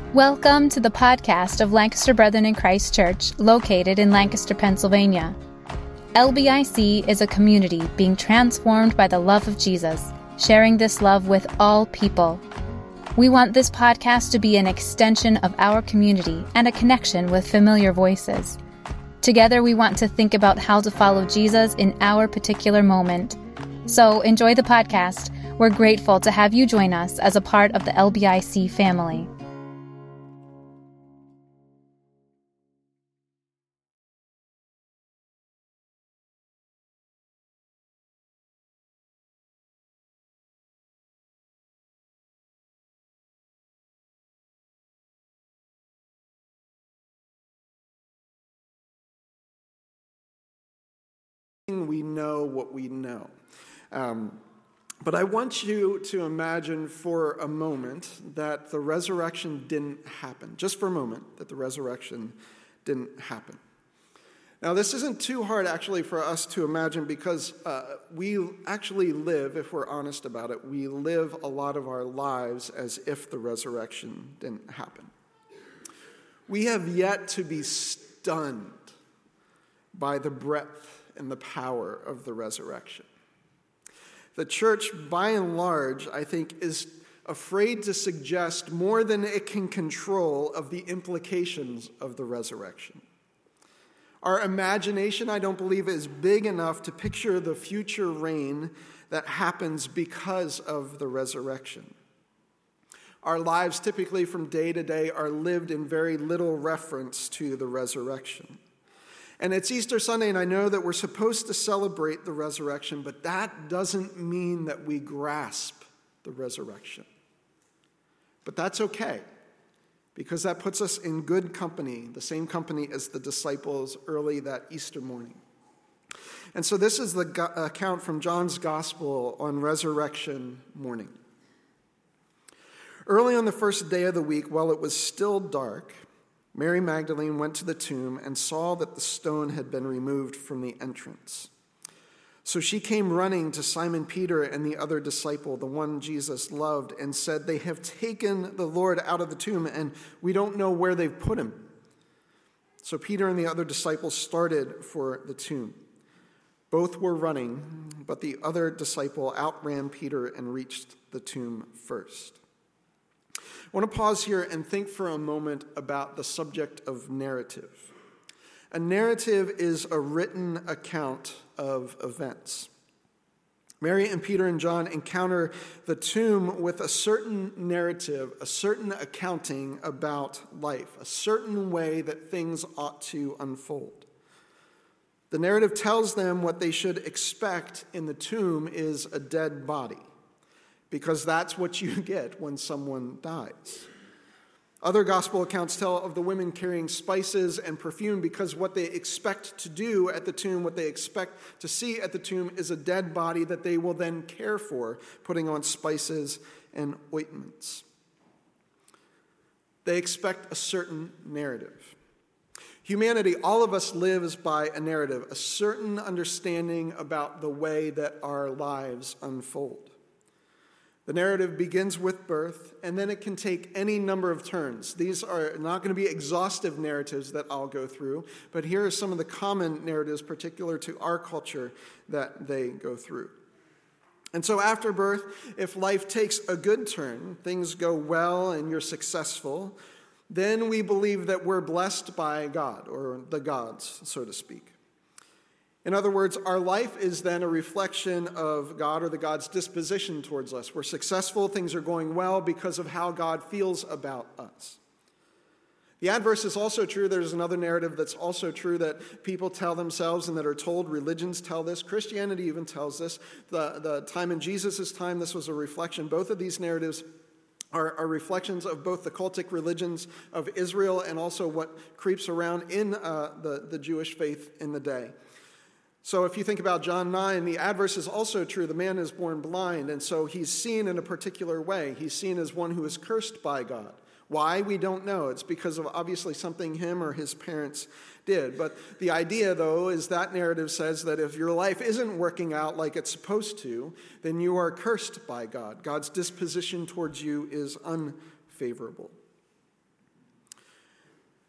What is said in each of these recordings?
Welcome to the podcast of Lancaster Brethren in Christ Church, located in Lancaster, Pennsylvania. LBIC is a community being transformed by the love of Jesus, sharing this love with all people. We want this podcast to be an extension of our community and a connection with familiar voices. Together, we want to think about how to follow Jesus in our particular moment. So enjoy the podcast. We're grateful to have you join us as a part of the LBIC family. We know what we know. But I want you to imagine for a moment that the resurrection didn't happen. Just for a moment, that the resurrection didn't happen. Now, this isn't too hard, actually, for us to imagine because we actually live, if we're honest about it, we live a lot of our lives as if the resurrection didn't happen. We have yet to be stunned by the breadth and the power of the resurrection. The church, by and large, I think, is afraid to suggest more than it can control of the implications of the resurrection. Our imagination, I don't believe, is big enough to picture the future reign that happens because of the resurrection. Our lives, typically from day to day, are lived in very little reference to the resurrection. And it's Easter Sunday, and I know that we're supposed to celebrate the resurrection, but that doesn't mean that we grasp the resurrection. But that's okay, because that puts us in good company, the same company as the disciples early that Easter morning. And so this is the account from John's Gospel on resurrection morning. Early on the first day of the week, while it was still dark, Mary Magdalene went to the tomb and saw that the stone had been removed from the entrance. So she came running to Simon Peter and the other disciple, the one Jesus loved, and said, "They have taken the Lord out of the tomb, and we don't know where they've put him." So Peter and the other disciple started for the tomb. Both were running, but the other disciple outran Peter and reached the tomb first. I want to pause here and think for a moment about the subject of narrative. A narrative is a written account of events. Mary and Peter and John encounter the tomb with a certain narrative, a certain accounting about life, a certain way that things ought to unfold. The narrative tells them what they should expect in the tomb is a dead body, because that's what you get when someone dies. Other gospel accounts tell of the women carrying spices and perfume because what they expect to do at the tomb, what they expect to see at the tomb is a dead body that they will then care for, putting on spices and ointments. They expect a certain narrative. Humanity, all of us lives by a narrative, a certain understanding about the way that our lives unfold. The narrative begins with birth, and then it can take any number of turns. These are not going to be exhaustive narratives that I'll go through, but here are some of the common narratives particular to our culture that they go through. And so after birth, if life takes a good turn, things go well and you're successful, then we believe that we're blessed by God, or the gods, so to speak. In other words, our life is then a reflection of God or the God's disposition towards us. We're successful, things are going well because of how God feels about us. The adverse is also true. There's another narrative that's also true that people tell themselves and that are told. Religions tell this. Christianity even tells this. The time in Jesus' time, this was a reflection. Both of these narratives are reflections of both the cultic religions of Israel and also what creeps around in the Jewish faith in the day. So if you think about John 9, the adverse is also true. The man is born blind, and so he's seen in a particular way. He's seen as one who is cursed by God. Why? We don't know. It's because of obviously something him or his parents did. But the idea, though, is that narrative says that if your life isn't working out like it's supposed to, then you are cursed by God. God's disposition towards you is unfavorable.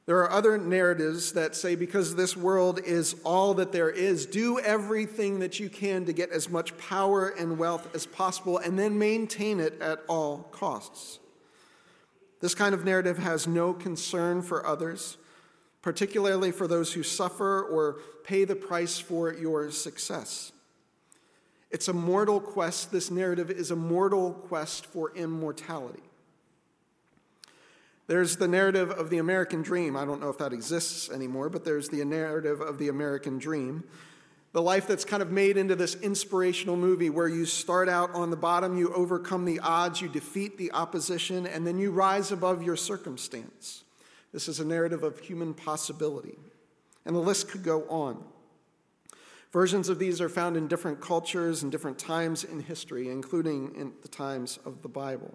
There are other narratives that say because this world is all that there is, do everything that you can to get as much power and wealth as possible and then maintain it at all costs. This kind of narrative has no concern for others, particularly for those who suffer or pay the price for your success. It's a mortal quest. This narrative is a mortal quest for immortality. There's the narrative of the American dream. I don't know if that exists anymore, but there's the narrative of the American dream. The life that's kind of made into this inspirational movie where you start out on the bottom, you overcome the odds, you defeat the opposition, and then you rise above your circumstance. This is a narrative of human possibility. And the list could go on. Versions of these are found in different cultures and different times in history, including in the times of the Bible.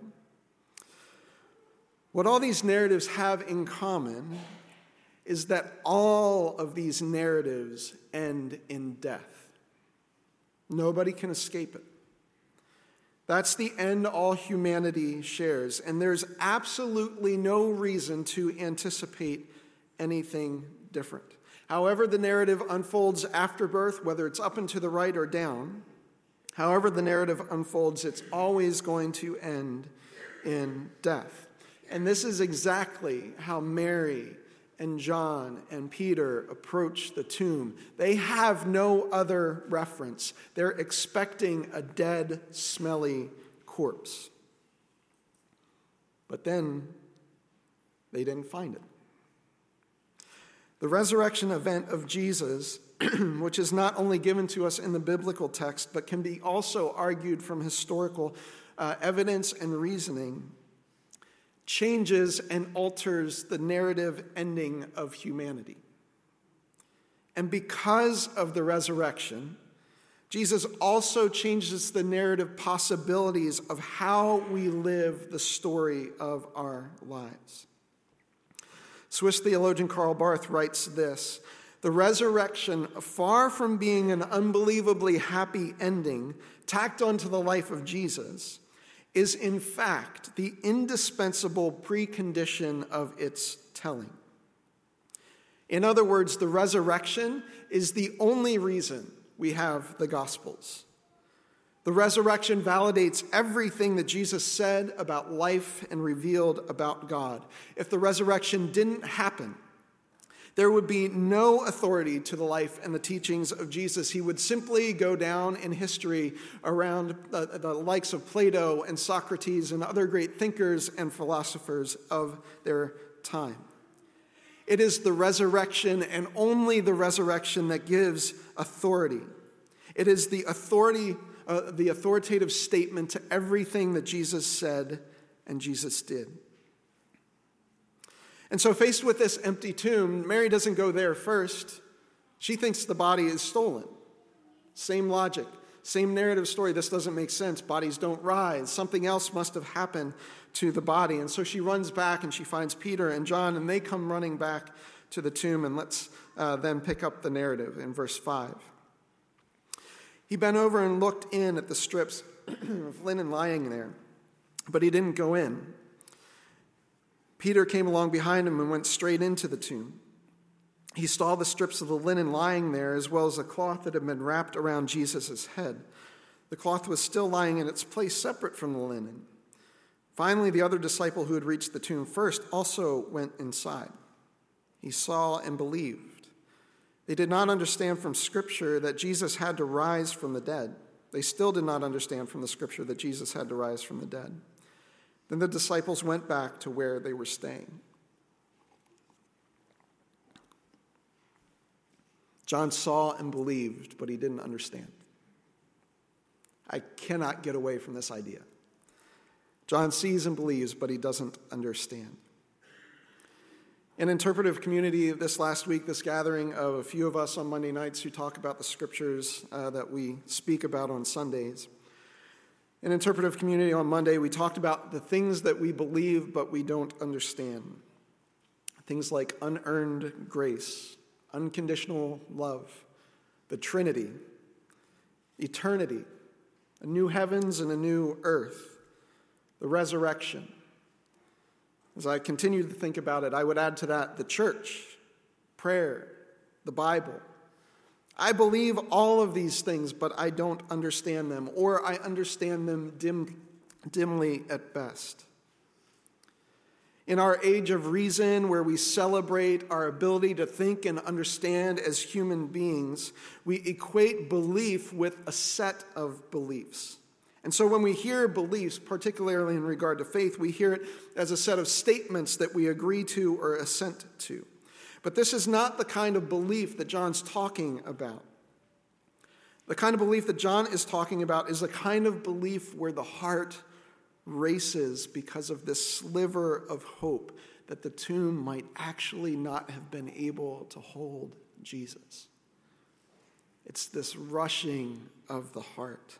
What all these narratives have in common is that all of these narratives end in death. Nobody can escape it. That's the end all humanity shares, and there's absolutely no reason to anticipate anything different. However the narrative unfolds after birth, whether it's up and to the right or down, however the narrative unfolds, it's always going to end in death. And this is exactly how Mary and John and Peter approach the tomb. They have no other reference. They're expecting a dead, smelly corpse. But then they didn't find it. The resurrection event of Jesus, which is not only given to us in the biblical text, but can be also argued from historical evidence and reasoning, changes and alters the narrative ending of humanity. And because of the resurrection, Jesus also changes the narrative possibilities of how we live the story of our lives. Swiss theologian Karl Barth writes this: the resurrection, far from being an unbelievably happy ending tacked onto the life of Jesus, is in fact the indispensable precondition of its telling. In other words, the resurrection is the only reason we have the Gospels. The resurrection validates everything that Jesus said about life and revealed about God. If the resurrection didn't happen, there would be no authority to the life and the teachings of Jesus. He would simply go down in history around the likes of Plato and Socrates and other great thinkers and philosophers of their time. It is the resurrection and only the resurrection that gives authority. It is the authoritative statement to everything that Jesus said and Jesus did. And so faced with this empty tomb, Mary doesn't go there first. She thinks the body is stolen. Same logic, same narrative story. This doesn't make sense. Bodies don't rise. Something else must have happened to the body. And so she runs back and she finds Peter and John, and they come running back to the tomb. And let's then pick up the narrative in verse 5. He bent over and looked in at the strips of linen lying there, but he didn't go in. Peter came along behind him and went straight into the tomb. He saw the strips of the linen lying there, as well as a cloth that had been wrapped around Jesus' head. The cloth was still lying in its place, separate from the linen. Finally, the other disciple who had reached the tomb first also went inside. He saw and believed. They did not understand from Scripture that Jesus had to rise from the dead. They still did not understand from the Scripture that Jesus had to rise from the dead. Then the disciples went back to where they were staying. John saw and believed, but he didn't understand. I cannot get away from this idea. John sees and believes, but he doesn't understand. In interpretive community this last week, this gathering of a few of us on Monday nights who talk about the scriptures that we speak about on Sundays. In interpretive community on Monday, we talked about the things that we believe but we don't understand. Things like unearned grace, unconditional love, the Trinity, eternity, a new heavens and a new earth, the resurrection, As I continue to think about it, I would add to that the church, prayer, the Bible. I believe all of these things, but I don't understand them, or I understand them dimly at best. In our age of reason, where we celebrate our ability to think and understand as human beings, we equate belief with a set of beliefs. And so when we hear beliefs, particularly in regard to faith, we hear it as a set of statements that we agree to or assent to. But this is not the kind of belief that John's talking about. The kind of belief that John is talking about is a kind of belief where the heart races because of this sliver of hope that the tomb might actually not have been able to hold Jesus. It's this rushing of the heart.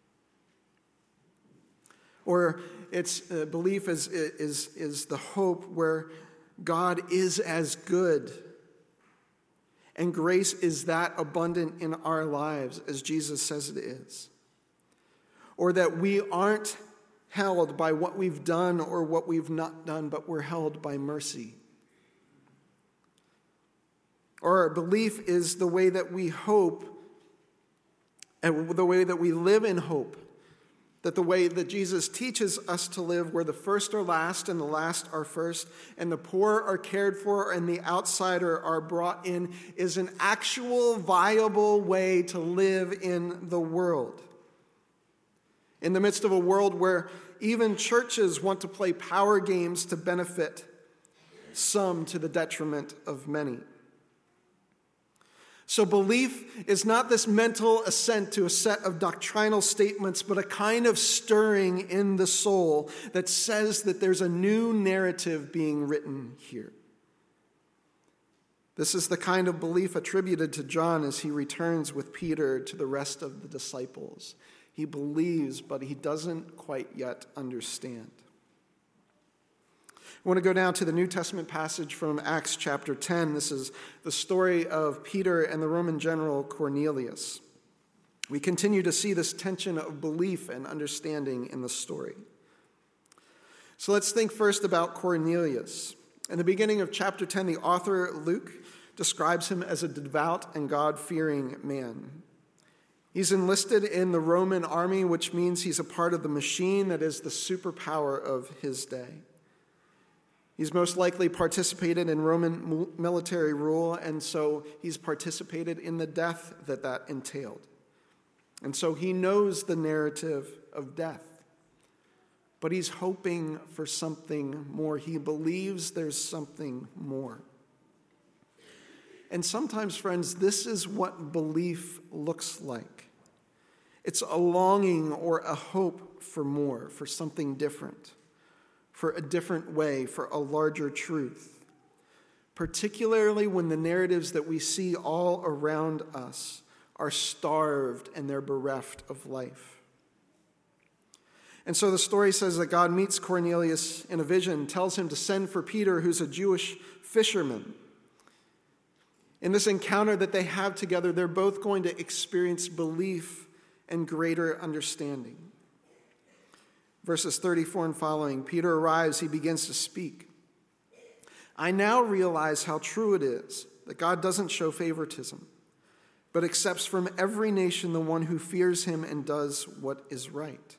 Or its belief is the hope where God is as good and grace is that abundant in our lives as Jesus says it is. Or that we aren't held by what we've done or what we've not done, but we're held by mercy. Or our belief is the way that we hope and the way that we live in hope. That the way that Jesus teaches us to live, where the first are last and the last are first, and the poor are cared for and the outsider are brought in, is an actual viable way to live in the world. In the midst of a world where even churches want to play power games to benefit some to the detriment of many. So belief is not this mental assent to a set of doctrinal statements, but a kind of stirring in the soul that says that there's a new narrative being written here. This is the kind of belief attributed to John as he returns with Peter to the rest of the disciples. He believes, but he doesn't quite yet understand. I want to go down to the New Testament passage from Acts chapter 10. This is the story of Peter and the Roman general Cornelius. We continue to see this tension of belief and understanding in the story. So let's think first about Cornelius. In the beginning of chapter 10, the author Luke describes him as a devout and God-fearing man. He's enlisted in the Roman army, which means he's a part of the machine that is the superpower of his day. He's most likely participated in Roman military rule, and so he's participated in the death that entailed. And so he knows the narrative of death. But he's hoping for something more. He believes there's something more. And sometimes, friends, this is what belief looks like. It's a longing or a hope for more, for something different, for a different way, for a larger truth. Particularly when the narratives that we see all around us are starved and they're bereft of life. And so the story says that God meets Cornelius in a vision, tells him to send for Peter, who's a Jewish fisherman. In this encounter that they have together, they're both going to experience belief and greater understanding. Verses 34 and following, Peter arrives, he begins to speak. I now realize how true it is that God doesn't show favoritism, but accepts from every nation the one who fears him and does what is right.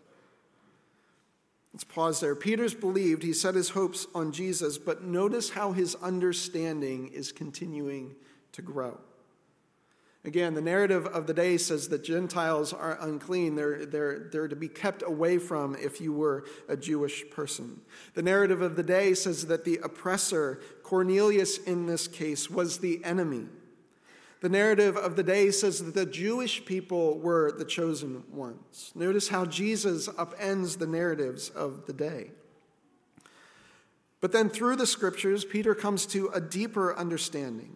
Let's pause there. Peter's believed, he set his hopes on Jesus, but notice how his understanding is continuing to grow. Again, the narrative of the day says that Gentiles are unclean. They're to be kept away from if you were a Jewish person. The narrative of the day says that the oppressor, Cornelius in this case, was the enemy. The narrative of the day says that the Jewish people were the chosen ones. Notice how Jesus upends the narratives of the day. But then through the scriptures, Peter comes to a deeper understanding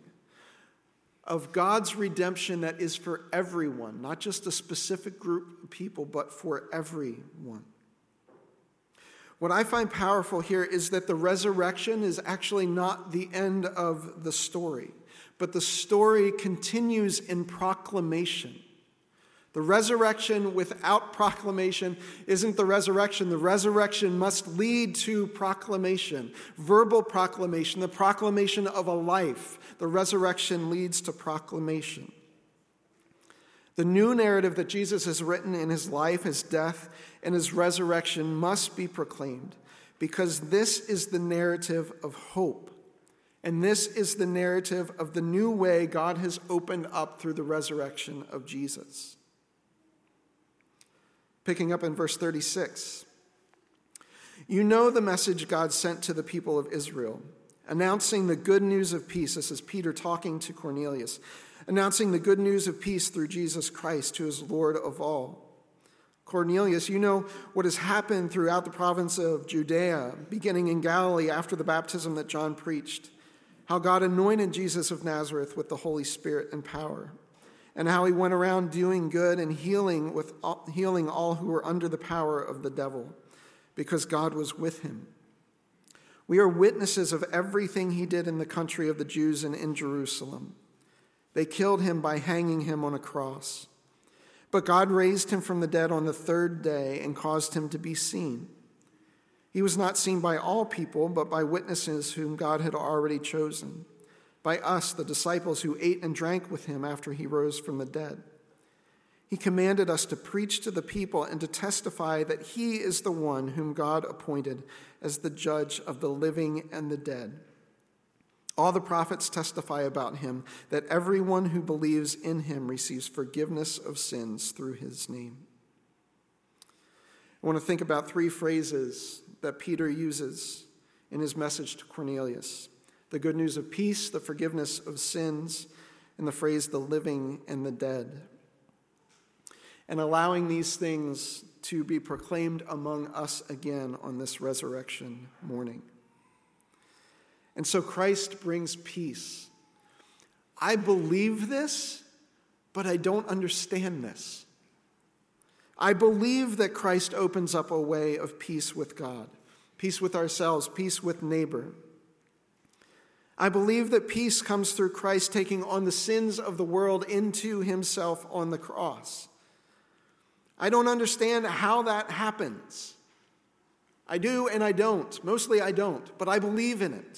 of God's redemption that is for everyone, not just a specific group of people, but for everyone. What I find powerful here is that the resurrection is actually not the end of the story, but the story continues in proclamation The resurrection without proclamation isn't the resurrection. The resurrection must lead to proclamation, verbal proclamation, the proclamation of a life. The resurrection leads to proclamation. The new narrative that Jesus has written in his life, his death, and his resurrection must be proclaimed, because this is the narrative of hope. And this is the narrative of the new way God has opened up through the resurrection of Jesus. Picking up in verse 36. You know the message God sent to the people of Israel, announcing the good news of peace. This is Peter talking to Cornelius. Announcing the good news of peace through Jesus Christ, who is Lord of all. Cornelius, you know what has happened throughout the province of Judea, beginning in Galilee after the baptism that John preached, how God anointed Jesus of Nazareth with the Holy Spirit and power, and how he went around doing good and healing all who were under the power of the devil, because God was with him. We are witnesses of everything he did in the country of the Jews and in Jerusalem. They killed him by hanging him on a cross. But God raised him from the dead on the third day and caused him to be seen. He was not seen by all people, but by witnesses whom God had already chosen, by us, the disciples who ate and drank with him after he rose from the dead. He commanded us to preach to the people and to testify that he is the one whom God appointed as the judge of the living and the dead. All the prophets testify about him, that everyone who believes in him receives forgiveness of sins through his name. I want to think about three phrases that Peter uses in his message to Cornelius: the good news of peace, the forgiveness of sins, and the phrase the living and the dead. And allowing these things to be proclaimed among us again on this resurrection morning. And so Christ brings peace. I believe this, but I don't understand this. I believe that Christ opens up a way of peace with God, peace with ourselves, peace with neighbor. I believe that peace comes through Christ taking on the sins of the world into himself on the cross. I don't understand how that happens. I do and I don't. Mostly I don't, but I believe in it.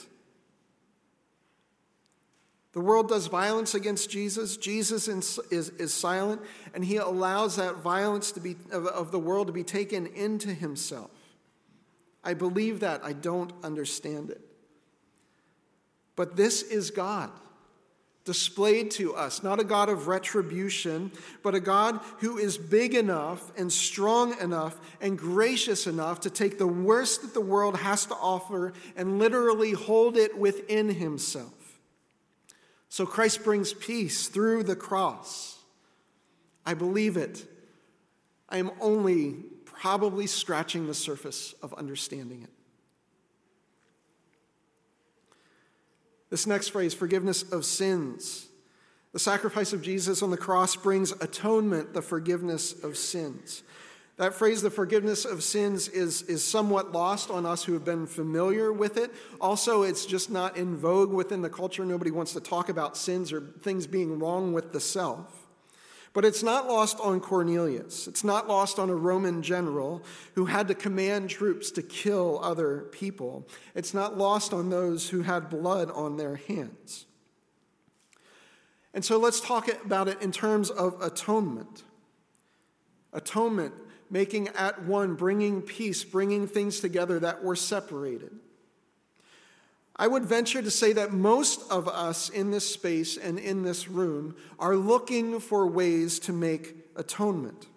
The world does violence against Jesus. Jesus is silent, and he allows that violence of the world to be taken into himself. I believe that. I don't understand it. But this is God, displayed to us, not a God of retribution, but a God who is big enough and strong enough and gracious enough to take the worst that the world has to offer and literally hold it within himself. So Christ brings peace through the cross. I believe it. I am only probably scratching the surface of understanding it. This next phrase, forgiveness of sins. The sacrifice of Jesus on the cross brings atonement, the forgiveness of sins. That phrase, the forgiveness of sins, is somewhat lost on us who have been familiar with it. Also, it's just not in vogue within the culture. Nobody wants to talk about sins or things being wrong with the self. But it's not lost on Cornelius. It's not lost on a Roman general who had to command troops to kill other people. It's not lost on those who had blood on their hands. And so let's talk about it in terms of atonement. Atonement, making at one, bringing peace, bringing things together that were separated. I would venture to say that most of us in this space and in this room are looking for ways to make atonement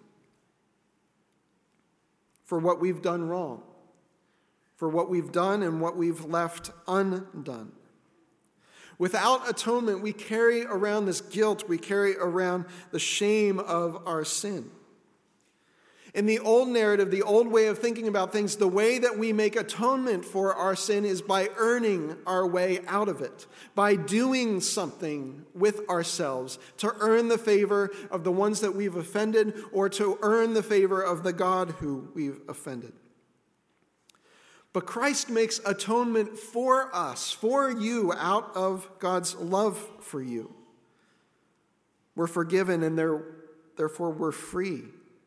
for what we've done wrong, for what we've done and what we've left undone. Without atonement, we carry around this guilt, we carry around the shame of our sin. In the old narrative, the old way of thinking about things, the way that we make atonement for our sin is by earning our way out of it, by doing something with ourselves to earn the favor of the ones that we've offended or to earn the favor of the God who we've offended. But Christ makes atonement for us, for you, out of God's love for you. We're forgiven, and there therefore we're free.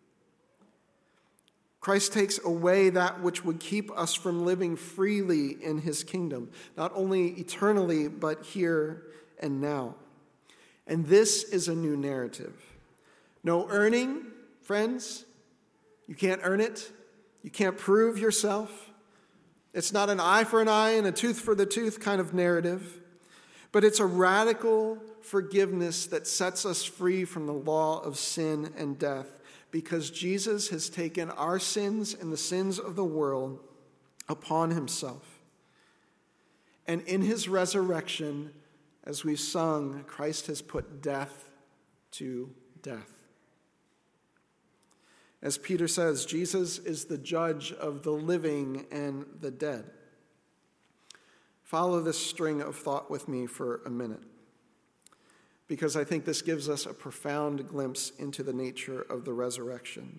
Christ takes away that which would keep us from living freely in his kingdom, not only eternally, but here and now. And this is a new narrative. No earning, friends. You can't earn it. You can't prove yourself. It's not an eye for an eye and a tooth for the tooth kind of narrative, but it's a radical forgiveness that sets us free from the law of sin and death, because Jesus has taken our sins and the sins of the world upon himself. And in his resurrection, as we've sung, Christ has put death to death. As Peter says, Jesus is the judge of the living and the dead. Follow this string of thought with me for a minute, because I think this gives us a profound glimpse into the nature of the resurrection.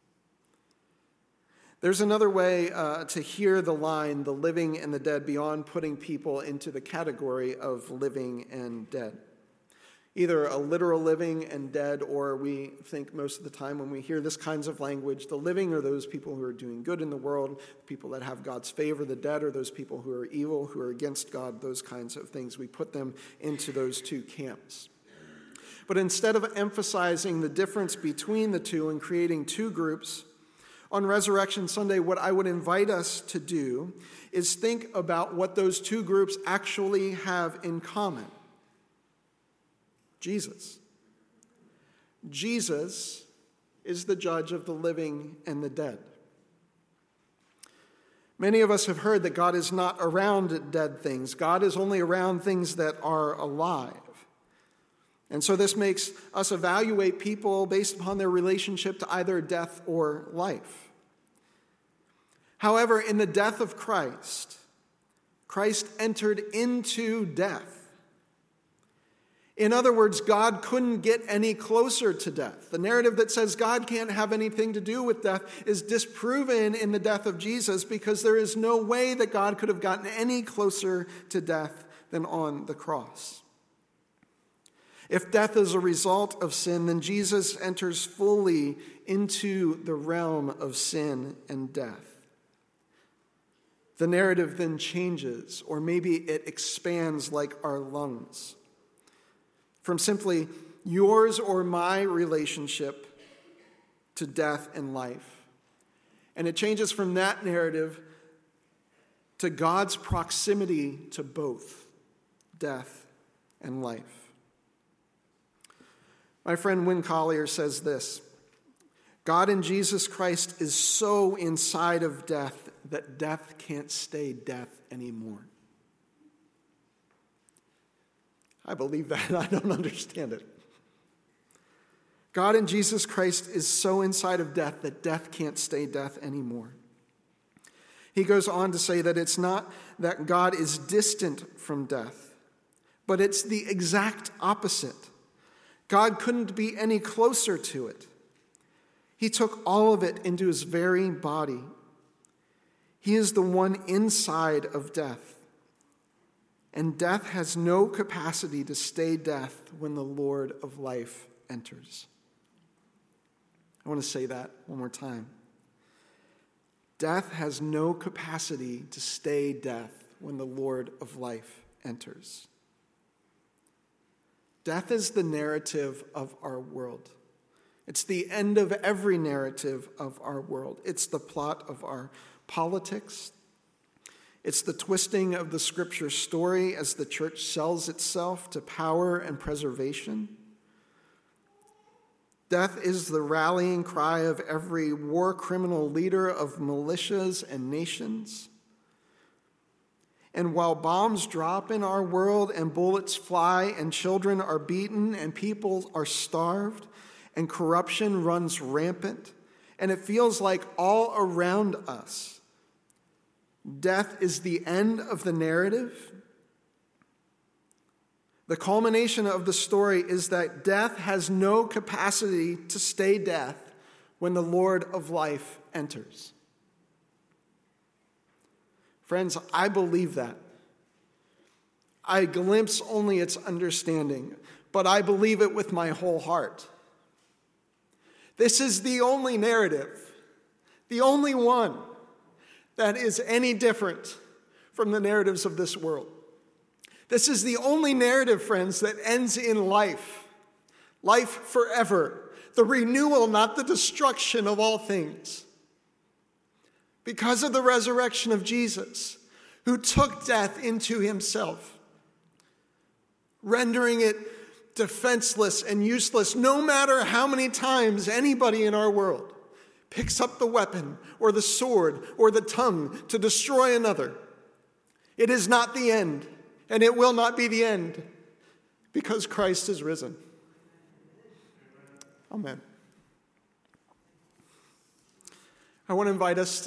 There's another way to hear the line, the living and the dead, beyond putting people into the category of living and dead. Either a literal living and dead, or we think most of the time when we hear this kinds of language, the living are those people who are doing good in the world, people that have God's favor. The dead are those people who are evil, who are against God, those kinds of things. We put them into those two camps. But instead of emphasizing the difference between the two and creating two groups, on Resurrection Sunday, what I would invite us to do is think about what those two groups actually have in common. Jesus. Jesus is the judge of the living and the dead. Many of us have heard that God is not around dead things. God is only around things that are alive. And so this makes us evaluate people based upon their relationship to either death or life. However, in the death of Christ, Christ entered into death. In other words, God couldn't get any closer to death. The narrative that says God can't have anything to do with death is disproven in the death of Jesus, because there is no way that God could have gotten any closer to death than on the cross. If death is a result of sin, then Jesus enters fully into the realm of sin and death. The narrative then changes, or maybe it expands like our lungs, from simply yours or my relationship to death and life. And it changes from that narrative to God's proximity to both death and life. My friend Wynne Collier says this: God in Jesus Christ is so inside of death that death can't stay death anymore. I believe that. I don't understand it. God in Jesus Christ is so inside of death that death can't stay death anymore. He goes on to say that it's not that God is distant from death, but it's the exact opposite. God couldn't be any closer to it. He took all of it into his very body. He is the one inside of death. And death has no capacity to stay death when the Lord of life enters. I want to say that one more time. Death has no capacity to stay death when the Lord of life enters. Death is the narrative of our world. It's the end of every narrative of our world. It's the plot of our politics. It's the twisting of the Scripture story as the church sells itself to power and preservation. Death is the rallying cry of every war criminal leader of militias and nations. And while bombs drop in our world and bullets fly and children are beaten and people are starved and corruption runs rampant, and it feels like all around us death is the end of the narrative, the culmination of the story is that death has no capacity to stay death when the Lord of life enters. Friends, I believe that. I glimpse only its understanding, but I believe it with my whole heart. This is the only narrative, the only one that is any different from the narratives of this world. This is the only narrative, friends, that ends in life. Life forever. The renewal, not the destruction of all things. Because of the resurrection of Jesus, who took death into himself, rendering it defenseless and useless, no matter how many times anybody in our world picks up the weapon or the sword or the tongue to destroy another. It is not the end, and it will not be the end, because Christ is risen. Amen. I want to invite us